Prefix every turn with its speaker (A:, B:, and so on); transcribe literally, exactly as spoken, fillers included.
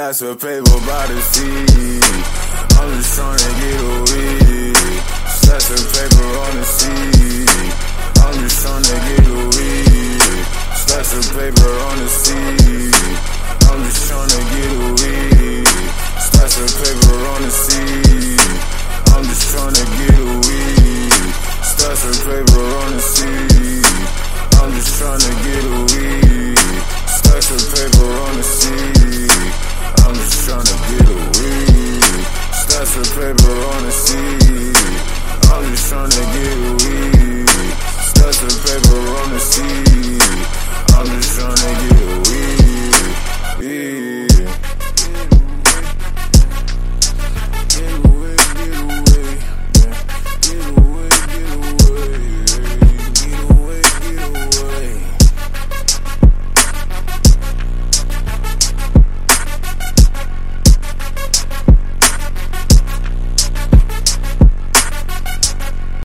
A: stacks of paper by the sea. I'm just tryna get a weed. Stacks of paper on the sea. I'm just tryna get a weed. Stacks of paper on the sea. I'm just tryna get a weed. Stacks of paper on the sea. I'm just tryna get a weed. Stacks of paper